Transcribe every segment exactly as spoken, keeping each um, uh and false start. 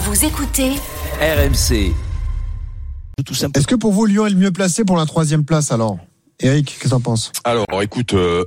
Vous écoutez R M C. Tout simplement. Est-ce que pour vous, Lyon est le mieux placé pour la troisième place alors ? Eric, qu'est-ce que t'en penses ? Alors, écoute, euh,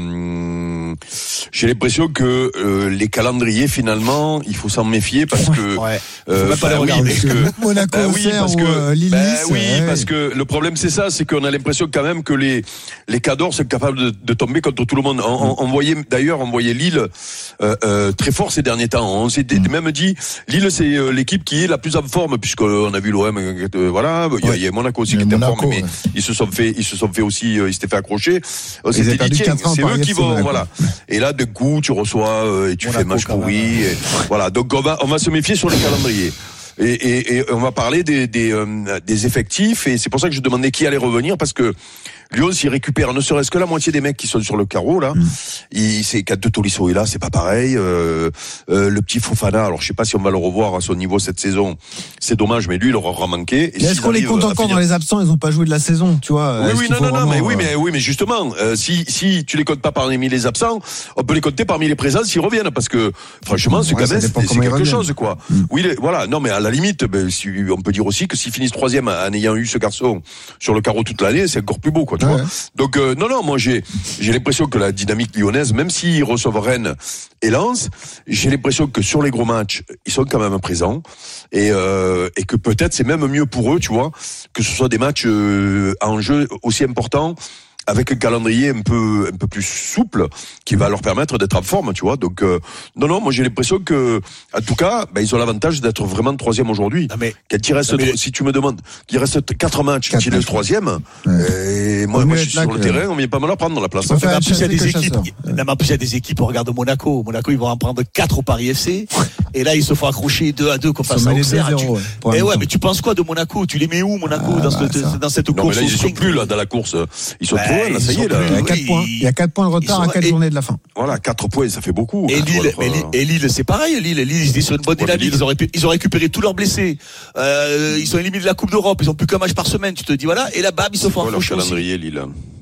euh, j'ai l'impression que euh, les calendriers, finalement, il faut s'en méfier parce que... Ouais. Euh, faut même pas bah, les oui, regarder. parce que Monaco, bah, oui, Auxerre parce ou que euh, Lille, bah, Nice, oui, ouais. parce que le problème c'est ça, c'est qu'on a l'impression quand même que les les cadors sont capables de, de tomber contre tout le monde. On, on, on voyait d'ailleurs, on voyait Lille euh, euh, très fort ces derniers temps. On s'est mm. même dit, Lille c'est euh, l'équipe qui est la plus en forme puisqu'on a vu l'O M. Euh, voilà, il y, a, il y a Monaco aussi qui était en forme, mais ouais. ils se sont fait, ils se sont fait aussi, euh, ils s'étaient fait accrocher. On s'était dit tiens, c'est eux qui vont, voilà. Et là, de coup, tu reçois euh, et tu Monaco, fais match pourri. Et, voilà, donc on va on va se méfier sur les calendriers. Et, et, et on va parler des, des, euh, des effectifs, et c'est pour ça que je demandais qui allait revenir, parce que Lyon, s'il récupère ne serait-ce que la moitié des mecs qui sont sur le carreau, là, mmh. il, c'est Kat de Tolisso est là, c'est pas pareil, euh, euh, le petit Fofana, alors je sais pas si on va le revoir à son niveau cette saison, c'est dommage, mais lui, il aura manqué. Et est-ce qu'on les compte encore finir... dans les absents, ils ont pas joué de la saison, tu vois? Oui, oui, non, non, non, mais oui, mais oui, mais justement, euh, si, si tu les comptes pas parmi les absents, on peut les compter parmi les présents s'ils reviennent, parce que, franchement, c'est ouais, quand même, c'est, c'est quelque chose, quoi. Mmh. Oui, les, voilà, non, mais à la limite, ben, si, on peut dire aussi que s'ils finissent troisième en ayant eu ce garçon sur le carreau toute l'année, c'est encore plus beau, quoi, tu ouais. vois. Donc, euh, non, non, moi, j'ai, j'ai l'impression que la dynamique lyonnaise, même s'ils reçoivent Rennes et Lens, j'ai l'impression que sur les gros matchs, ils sont quand même présents, et, euh, et que peut-être c'est même mieux pour eux, tu vois, que ce soit des matchs euh, à enjeu aussi importants, avec un calendrier un peu un peu plus souple qui va leur permettre d'être en forme, tu vois. Donc euh, non non, moi j'ai l'impression que en tout cas, ben, ils ont l'avantage d'être vraiment troisième aujourd'hui. Mais, quand il reste, mais... si tu me demandes, il reste quatre matchs, qu'il est le troisième. Ouais. Et moi, moi je suis sur le que... terrain, on vient pas mal à prendre la place. En plus, il y a des équipes. Non, en plus, il y a des équipes. On regarde Monaco. Monaco, ils vont en prendre quatre au Paris F C. Et là, ils se font accrocher deux à deux qu'on passe à Auxerre. Et ouais, mais tu penses quoi de Monaco? Tu les mets où, Monaco, dans cette course? Non, mais là, ils sont plus là dans la course. Ils sont trop loin, là, ça y est là. Il y a quatre points. Il y a quatre points de retard à quatre et, journées de la fin. Voilà, quatre points, ça fait beaucoup. Et Lille, mais Lille, et Lille, c'est pareil. Lille, Lille, ils étaient sur une bonne dynamique. Ils ont, ils ont récupéré tous leurs blessés. Euh, ils sont éliminés de la Coupe d'Europe. Ils ont plus qu'un match par semaine. Tu te dis voilà. Et là, bam, ils se font accrocher. Le calendrier, Lille.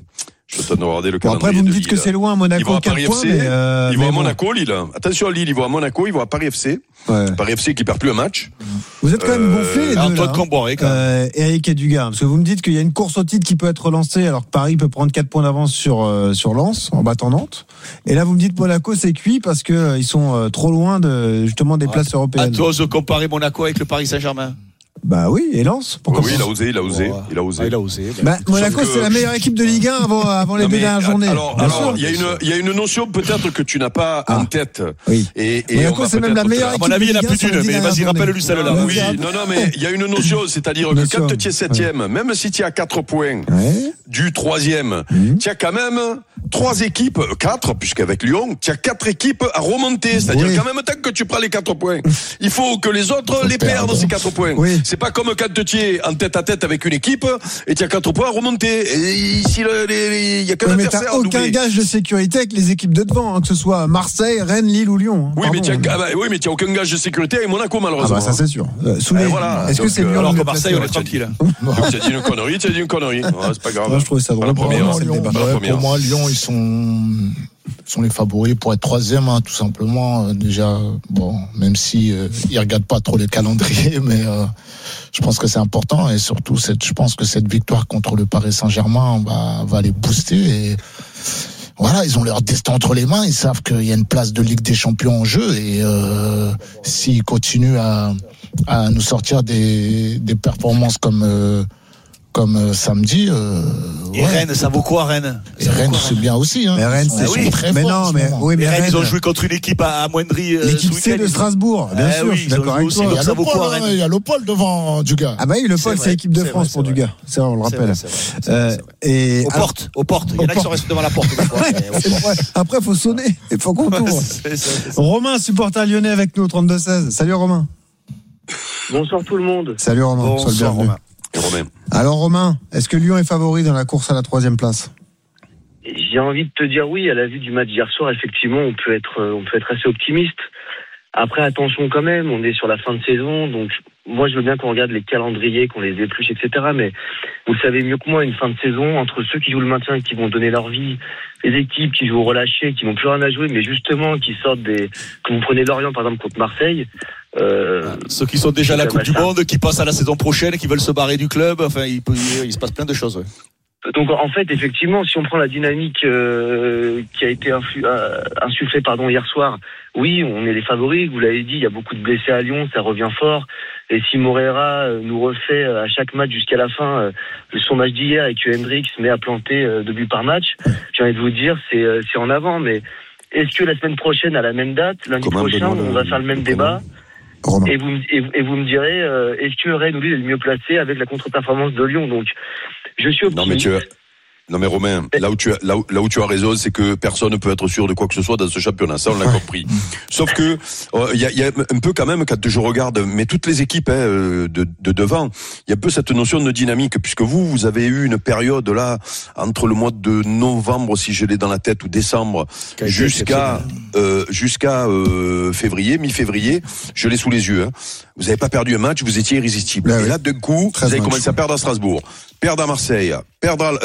Je te regarder le bon, calendrier. Après, vous me dites Lille. que c'est loin, Monaco, quatre points. Mais euh, ils vont à bon. Monaco, Lille. Attention, Lille, ils vont à Monaco, ils vont à Paris F C. Ouais. Paris F C qui perd plus un match. Vous êtes quand même euh, gonflés, les deux, Antoine là, Camboré, quand même. Euh, Eric et Dugas, parce que vous me dites qu'il y a une course au titre qui peut être relancée, alors que Paris peut prendre quatre points d'avance sur euh, sur Lens en battant Nantes. Et là, vous me dites Monaco, c'est cuit parce que euh, ils sont euh, trop loin de justement des ouais. places européennes. Ah, tu oses comparer Monaco avec le Paris Saint-Germain? Bah oui, et Lens. Oui, oui, il a osé, il a osé, oh, il a osé. Ah, il a osé. Bah, Monaco, que... c'est la meilleure équipe de Ligue un avant, avant les deux dernières journées. Alors, alors, il y a une, il y a une notion peut-être que tu n'as pas ah. en tête. Oui. Et, et Monaco, c'est même la meilleure équipe. À mon avis, il n'y en a plus d'une, mais vas-y, rappelle-lui celle-là. Oui, non, non, mais il y a une notion, c'est-à-dire que quand tu es septième, ouais. même si tu as quatre points ouais. du troisième, mmh. tu as quand même trois équipes, quatre, puisqu'avec Lyon, tu as quatre équipes à remonter. C'est-à-dire oui. qu'en même temps que tu prends les quatre points, il faut que les autres les perdent, ces quatre points. Oui. C'est pas comme quand tu es en tête à tête avec une équipe et tu as quatre points à remonter. Et ici, il y a qu'un oui, adversaire. Mais t'as aucun gage de sécurité avec les équipes de devant, hein, que ce soit Marseille, Rennes, Lille ou Lyon. Hein. Oui, mais tu as, ah bah, oui, mais tu as aucun gage de sécurité avec Monaco, malheureusement. Ah bah, ça, c'est sûr. Euh, sous les... euh, voilà. Est-ce donc, que c'est Lyon? Alors que Marseille, on est tranquille. Tu as dit une connerie, tu as dit une connerie. Ouais, c'est pas grave. Moi, je trouvais ça drôle. Pour moi, Lyon, ils sont. sont les favoris pour être troisième, hein, tout simplement. Euh, déjà, bon, même si euh, ils regardent pas trop le calendrier, mais euh, je pense que c'est important et surtout, cette, je pense que cette victoire contre le Paris Saint-Germain va, va les booster et voilà, ils ont leur destin entre les mains. Ils savent qu'il y a une place de Ligue des Champions en jeu et euh, s'ils continuent à, à nous sortir des, des performances comme euh, comme euh, samedi. Euh, et ouais. Rennes, ça vaut quoi Rennes? Et Rennes, c'est bien aussi. Hein. Mais Rennes, c'est oui. très mais fort. Non, mais, oui, mais Rennes, Rennes, ils ont joué contre une équipe à amoindrie. Euh, L'équipe C de Strasbourg, bien eh sûr. Oui, je suis d'accord avec toi. Il y a, le Paul, hein, il y a le Paul devant Dugas. Ah bah oui, le Paul, c'est l'équipe de France pour Dugas. Ça, on le rappelle. Et aux portes, aux portes. Il y en a qui sont restés devant la porte. Après, faut sonner. Il faut qu'on tourne. Romain, supporter lyonnais avec nous, trente-deux seize. Salut Romain. Bonsoir tout le monde. Salut Romain. Bonsoir Romain. Romain. Alors Romain, est-ce que Lyon est favori dans la course à la troisième place? J'ai envie de te dire oui, à la vue du match d'hier soir, effectivement, on peut être, on peut être assez optimiste. Après, attention quand même, on est sur la fin de saison, donc moi je veux bien qu'on regarde les calendriers, qu'on les épluche, et cetera. Mais vous le savez mieux que moi, une fin de saison, entre ceux qui jouent le maintien et qui vont donner leur vie, les équipes qui jouent au relâché, qui n'ont plus rien à jouer, mais justement qui sortent des... que vous prenez Lorient par exemple contre Marseille... Euh, Ceux qui sont déjà à la Coupe du Monde, qui passent à la saison prochaine, qui veulent se barrer du club, enfin il, peut, il se passe plein de choses. Ouais. Donc en fait, effectivement, si on prend la dynamique euh, qui a été influ- euh, insufflée pardon, hier soir, oui, on est les favoris, vous l'avez dit, il y a beaucoup de blessés à Lyon, ça revient fort. Et si Moreira nous refait à chaque match jusqu'à la fin euh, son match d'hier et que Hendrix met à planter euh, deux buts par match, j'ai envie de vous dire, c'est, euh, c'est en avant. Mais est-ce que la semaine prochaine, à la même date, lundi Comment prochain, on va faire le même débat et vous, et, et vous me direz, euh, est-ce que Rennes est le mieux placé avec la contre-performance de Lyon? Donc, je suis optimiste. Non, mais tu as... Non mais Romain, là où tu as là où, là où tu as raison, c'est que personne ne peut être sûr de quoi que ce soit dans ce championnat. Ça, on l'a compris. Sauf que il euh, y, a, y a un peu quand même quand je regarde, mais toutes les équipes hein, de, de devant, il y a un peu cette notion de dynamique, puisque vous vous avez eu une période là entre le mois de novembre, si je l'ai dans la tête, ou décembre, jusqu'à euh, jusqu'à euh, février, mi-février, je l'ai sous les yeux. Hein. Vous n'avez pas perdu un match, vous étiez irrésistible. Là, Et oui. là, d'un coup, vous avez commencé à perdre à Strasbourg, perdre à Marseille, perdre à,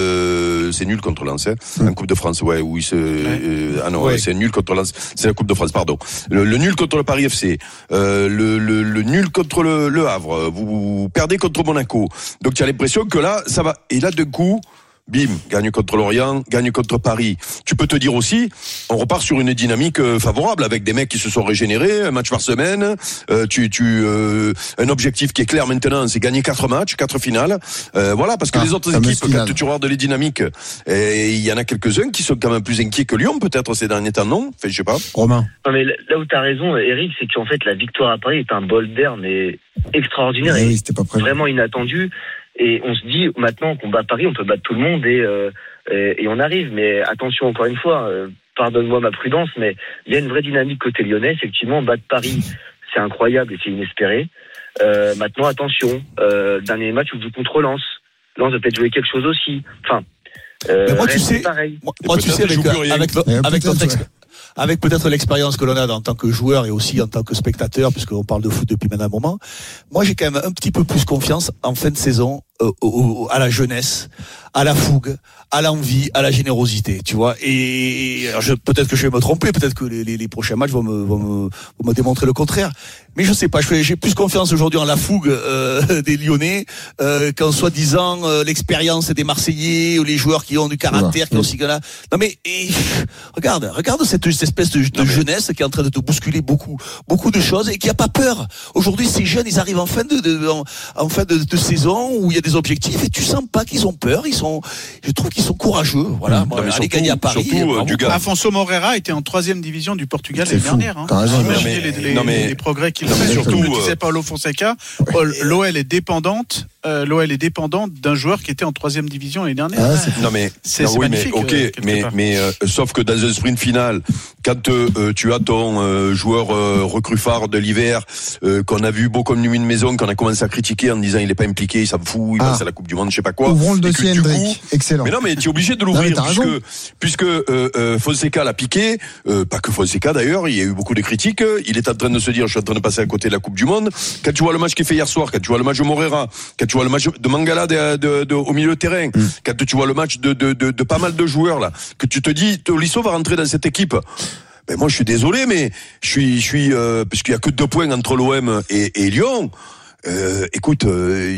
euh, c'est nul contre Lens, hein, mmh. en Coupe de France, ouais, oui, c'est, euh, ah non, ouais. c'est nul contre Lens, c'est la Coupe de France, pardon. Le, le nul contre le Paris F C, euh, le, le, le nul contre le, le Havre, vous, vous perdez contre Monaco. Donc, tu as l'impression que là, ça va. Et là, d'un coup, bim, gagne contre Lorient, gagne contre Paris. Tu peux te dire aussi, on repart sur une dynamique favorable avec des mecs qui se sont régénérés, un match par semaine. Euh, tu, tu, euh, un objectif qui est clair maintenant, c'est gagner quatre matchs, quatre finales. Euh, voilà, parce que ah, les autres équipes, quand tu regardes les dynamiques, et il y en a quelques-uns qui sont quand même plus inquiets que Lyon, peut-être ces derniers temps, non? Enfin, je sais pas. Romain. Non mais là où t'as raison, Eric, c'est qu'en fait la victoire à Paris est un bol d'air, mais extraordinaire oui, et oui, c'était pas vraiment inattendu. Et on se dit, maintenant qu'on bat Paris, on peut battre tout le monde et, euh, et, et on arrive. Mais attention, encore une fois, euh, pardonne-moi ma prudence, mais il y a une vraie dynamique côté lyonnais. Effectivement, battre Paris, c'est incroyable et c'est inespéré. Euh, maintenant, attention, euh, dernier match, on joue contre Lens. Lens va peut-être jouer quelque chose aussi. Enfin, euh, moi, tu sais, pareil. Moi, moi tu sais, avec, avec, avec, avec notre ex- avec peut-être l'expérience que l'on a en tant que joueur et aussi en tant que spectateur, puisqu'on parle de foot depuis maintenant un moment, moi j'ai quand même un petit peu plus confiance en fin de saison euh, au, au, à la jeunesse, à la fougue, à l'envie, à la générosité, tu vois. Et alors je, peut-être que je vais me tromper, peut-être que les, les, les prochains matchs vont me, vont, me, vont me démontrer le contraire. Mais je sais pas, je, j'ai plus confiance aujourd'hui en la fougue euh, des Lyonnais euh, qu'en soi-disant euh, l'expérience des Marseillais ou les joueurs qui ont du caractère, ouais. qui ont aussi là. Non mais et, regarde, regarde cette, cette espèce de, de jeunesse qui est en train de te bousculer beaucoup, beaucoup de choses et qui a pas peur. Aujourd'hui, ces jeunes, ils arrivent en fin de, de en, en fin de, de saison où il y a des objectifs et tu sens pas qu'ils ont peur. Ils sont, je trouve qu'ils sont courageux. Voilà, mmh. aller gagner à Paris. Surtout, euh, du gars. Afonso Moreira était en troisième division du Portugal l'année dernière. Hein. T'as raison. Imaginez les, les, mais, les progrès qu'il a fait. Surtout, comme le disait Paulo Fonseca, ouais. l'O L est dépendante. Euh, L'O L est dépendante d'un joueur qui était en troisième division l'année dernière. Ah, c'est non mais c'est, non, c'est oui, magnifique. Mais, ok, euh, mais mais euh, sauf que dans un sprint final, quand euh, tu as ton euh, joueur euh, recrue phare de l'hiver euh, qu'on a vu beau comme nuit de maison, qu'on a commencé à critiquer en disant il est pas impliqué, il s'en fout, il ah. passe à la Coupe du Monde, je sais pas quoi. Ouvrons le dossier Hendrick. Excellent. Mais non, mais tu es obligé de l'ouvrir non, puisque raison. puisque euh, euh, Fonseca l'a piqué, euh, pas que Fonseca d'ailleurs, il y a eu beaucoup de critiques. Il est en train de se dire je suis en train de passer à côté de la Coupe du Monde. Quand tu vois le match qu'il fait hier soir, quand tu vois le match de Moreira, quand tu vois le match de Mangala de, de, de, au milieu de terrain, mm. quand tu vois le match de, de, de, de pas mal de joueurs là, que tu te dis Tolisso va rentrer dans cette équipe. Ben moi je suis désolé, mais je suis, je suis, euh, parce qu'il y a que deux points entre l'O M et, et Lyon. Euh, écoute, euh,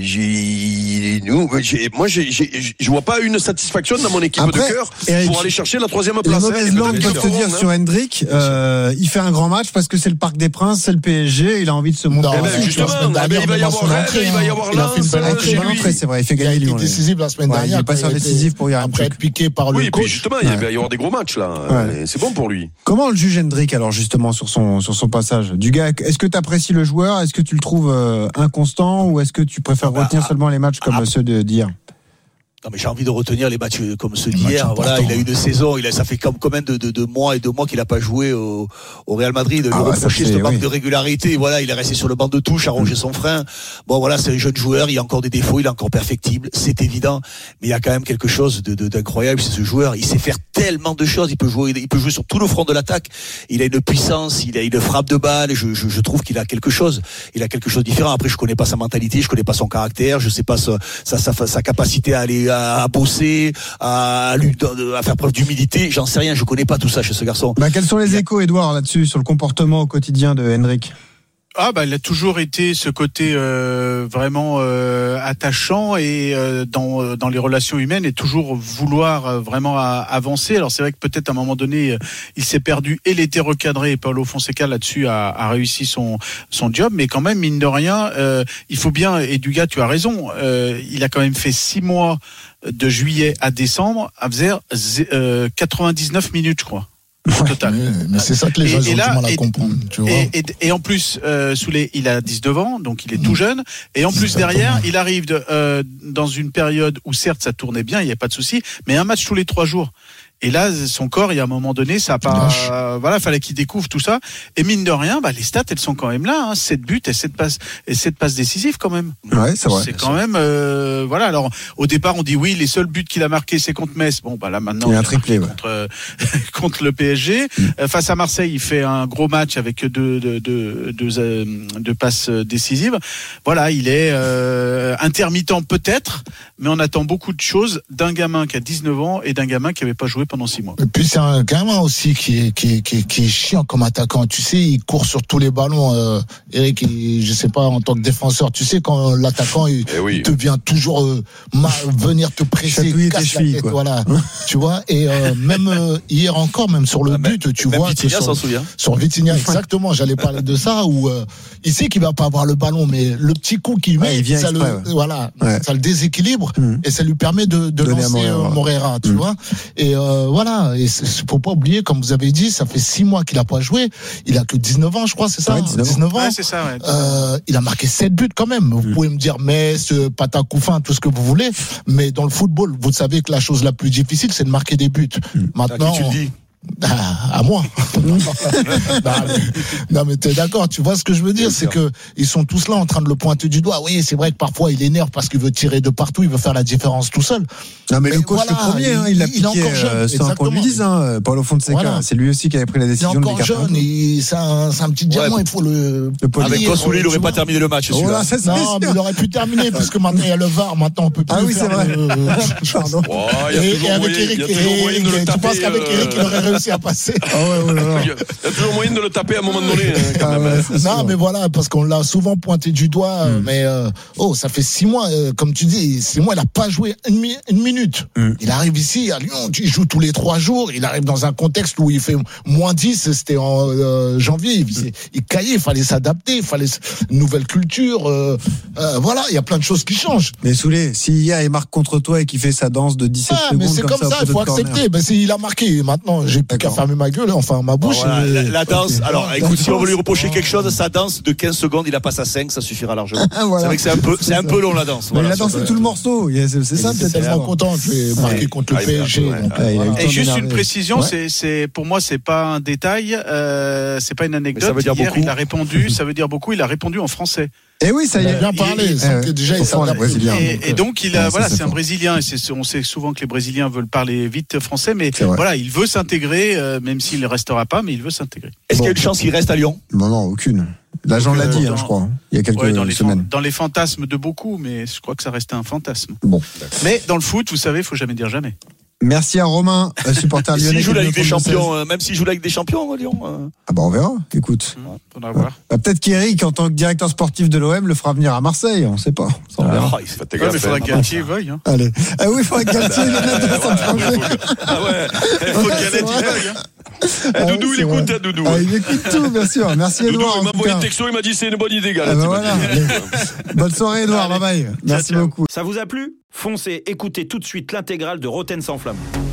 j'ai, nous, j'ai, moi, j'ai, j'ai, je vois pas une satisfaction dans mon équipe Après, de cœur Eric, pour aller chercher la troisième place. Les mauvaises langues peuvent te dire hein. sur Hendrick, euh, il fait un grand match parce que c'est le Parc des Princes, c'est le P S G, il a envie de se montrer. Non, ben, justement, ben, il va y avoir Rennes, il va y avoir Lens. Il a fait une belle entrée, c'est vrai, il fait gagner Lyon. Il est décisif la semaine dernière. Il est passé décisif pour y arriver. Après être piqué par le coach. Oui, puis justement, il va y avoir des gros matchs là. C'est bon pour lui. Comment le juge Hendrick alors justement sur son sur son passage? Du gars, est-ce que tu apprécies le joueur? Est-ce que tu le trouves inconstant ou est-ce que tu préfères retenir ah, seulement les matchs comme ah, ceux de, d'hier? Non mais j'ai envie de retenir les matchs comme ceux d'hier. Voilà, il a eu une saison. Il a, ça fait comme combien de, de, de mois et de mois qu'il n'a pas joué au, au Real Madrid. Il ah, lui reprocher ce manque oui. de régularité. Voilà, il est resté sur le banc de touche, à ronger mmh. son frein. Bon voilà, c'est un jeune joueur. Il a encore des défauts. Il est encore perfectible. C'est évident. Mais il y a quand même quelque chose de, de, d'incroyable. C'est ce joueur. Il sait faire tellement de choses. Il peut jouer. Il peut jouer sur tout le front de l'attaque. Il a une puissance. Il a une frappe de balle. Je, je, je trouve qu'il a quelque chose. Il a quelque chose de différent. Après, je connais pas sa mentalité. Je connais pas son caractère. Je sais pas sa, sa, sa, sa capacité à aller à, à bosser, à, à faire preuve d'humilité. J'en sais rien, je connais pas tout ça chez ce garçon. Bah, quels sont les échos, Edouard, là-dessus, sur le comportement au quotidien de Henrik? Ah bah il a toujours été ce côté euh, vraiment euh, attachant et euh, dans dans les relations humaines et toujours vouloir euh, vraiment à, avancer. Alors c'est vrai que peut-être à un moment donné euh, il s'est perdu et il était recadré et Paulo Fonseca là-dessus a, a réussi son son job, mais quand même mine de rien euh, il faut bien, et Dugas tu as raison, euh, il a quand même fait six mois de juillet à décembre à faire euh, quatre-vingt-dix-neuf minutes je crois. Total. Mais, mais c'est ça que les gens ont du mal à et, comprendre. Tu vois. Et, et, et en plus, euh, Soulé, il a dix-neuf ans, donc il est tout jeune. Et en plus Exactement. derrière, il arrive de, euh, dans une période où certes ça tournait bien, il n'y a pas de souci, mais un match tous les trois jours. Et là, son corps, il y a un moment donné, ça a pas, euh, voilà, fallait qu'il découvre tout ça. Et mine de rien, bah, les stats, elles sont quand même là, hein. sept buts et sept passes, et sept passes décisives quand même. Ouais, c'est vrai. C'est quand même, euh, voilà. Alors, au départ, on dit oui, les seuls buts qu'il a marqués, c'est contre Metz. Bon, bah, là, maintenant, il y a un triplé, ouais. contre, euh, contre le P S G. Mm. Euh, face à Marseille, il fait un gros match avec deux, deux, deux, deux, euh, deux passes décisives. Voilà, il est, euh, intermittent peut-être, mais on attend beaucoup de choses d'un gamin qui a dix-neuf ans et d'un gamin qui avait pas joué pendant six mois. Et puis c'est un gamin aussi qui est, qui est, qui est, qui est chiant comme attaquant. Tu sais, il court sur tous les ballons. Euh, Eric, il, je sais pas, en tant que défenseur, tu sais, quand l'attaquant, il, eh oui. il te vient toujours euh, ma, venir te presser, casse chevilles, la tête, voilà. Tu vois, et euh, même euh, hier encore, même sur le but, même, tu même vois. Vitinha sur, s'en souvient. Sur Vitinha, exactement, j'allais parler de ça, où euh, il sait qu'il va pas avoir le ballon, mais le petit coup qu'il met, ouais, il vient ça, exprès, le, ouais. voilà, ouais. ça le déséquilibre, mmh. et ça lui permet de, de lancer euh, Moreira, tu mmh. vois. Et euh, voilà. Et faut pas oublier, comme vous avez dit, ça fait six mois qu'il a pas joué. Il a que dix-neuf ans, je crois, c'est ça, ouais, dix-neuf, dix-neuf ans. Ouais, c'est ça, ouais. Euh, il a marqué sept buts quand même. Vous mmh. pouvez me dire Metz, Patacoufin, tout ce que vous voulez, mais dans le football, vous savez que la chose la plus difficile, c'est de marquer des buts. Mmh. Maintenant, à qui tu le dis? Ah, à moi. bah, mais, non mais t'es d'accord, tu vois ce que je veux dire, Bien c'est sûr. que ils sont tous là en train de le pointer du doigt. Oui, c'est vrai que parfois il énerve parce qu'il veut tirer de partout, il veut faire la différence tout seul. Non mais, mais le coach voilà, le premier, hein, il l'a piqué euh, sans qu'on lui dise, hein, Paulo Fonseca. Voilà. C'est lui aussi qui avait pris la décision de l'écarter. Il est encore jeune, il, c'est, un, c'est un petit diamant, ouais, il faut le. le Avec Kosouli, il n'aurait pas terminé le match. Oh là, ça, non, mais il aurait pu terminer puisque maintenant il y a le V A R, maintenant on peut plus. Ah oui, c'est vrai. Pardon. Et avec Eric, tu penses qu'avec Eric il aurait réussi à passer? Ah ouais, ouais, ouais. Il y a toujours moyen de le taper à un moment donné. Hein, quand ah même. Ouais, non, sûr. mais voilà, parce qu'on l'a souvent pointé du doigt. Mm. Mais euh, oh, ça fait six mois, euh, comme tu dis, six mois, il n'a pas joué une, mi- une minute. Mm. Il arrive ici à Lyon, il joue tous les trois jours. Il arrive dans un contexte où il fait moins dix. C'était en euh, janvier. Il, il caillait, il fallait s'adapter, il fallait une nouvelle culture. Euh, euh, voilà, il y a plein de choses qui changent. Mais Soulé, s'il y a et marque contre toi et qu'il fait sa danse de dix-sept ah, secondes, mais c'est comme, comme ça, il faut accepter. Ben, il a marqué. Maintenant, j'ai plus qu'à fermer ma gueule, enfin ma bouche. Oh, voilà, et... la, la danse. Okay. Alors, écoute, si on veut lui reprocher quelque chose, sa danse de quinze secondes, il a passe à cinq, ça suffira largement. voilà. C'est vrai que c'est un peu, c'est, c'est un peu long la danse. Voilà, il a dansé tout le morceau. C'est, c'est ça, peut-être. Tellement content qu'il ait marqué contre le P S G. Et juste une précision, c'est, c'est, pour moi, c'est pas un détail, euh, c'est pas une anecdote. Ça veut dire Hier, beaucoup. Il a répondu, ça veut dire beaucoup. Il a répondu en français. Et oui, ça y est. Bien parlé. Euh, déjà, il s'en brésilien. Et, donc, et donc, il a, ouais, voilà, c'est, c'est un Brésilien. Et c'est, on sait souvent que les Brésiliens veulent parler vite français, mais voilà, il veut s'intégrer, euh, même s'il ne restera pas, mais il veut s'intégrer. Est-ce bon. qu'il y a une chance qu'il reste à Lyon? Non, non, aucune. L'agent l'a dit, dans, hein, je crois. Il y a quelques ouais, dans les semaines. Fan, dans les fantasmes de beaucoup, mais je crois que ça restait un fantasme. Bon. Mais dans le foot, vous savez, il faut jamais dire jamais. Merci à Romain, supporter lyonnais. S'il joue la Ligue des Champions, euh, même s'il joue la Ligue des Champions, Lyon. Euh... Ah bah on verra. Écoute. Mmh, on va voir. Bah, peut-être qu'Eric, en tant que directeur sportif de l'O M, le fera venir à Marseille. On ne sait pas. Ça, on ah, verra. Il ouais, mais il faudra que Galtier veuille. Hein. Allez. Ah oui, il faudra que Galtier le mette dans son projet. Ah ouais. Il faut que Galette y veuille. Ah, Doudou, oui, il écoute, hein, Doudou. Ah, il écoute tout, bien sûr. Merci, Doudou, Edouard. Il m'a envoyé un texto, il m'a dit c'est une bonne idée, Galette. Ah, bah voilà. Bonne soirée, Edouard. Bye bye. Merci beaucoup. Ça vous a plu ? Foncez, écoutez tout de suite l'intégrale de Roten sans flamme.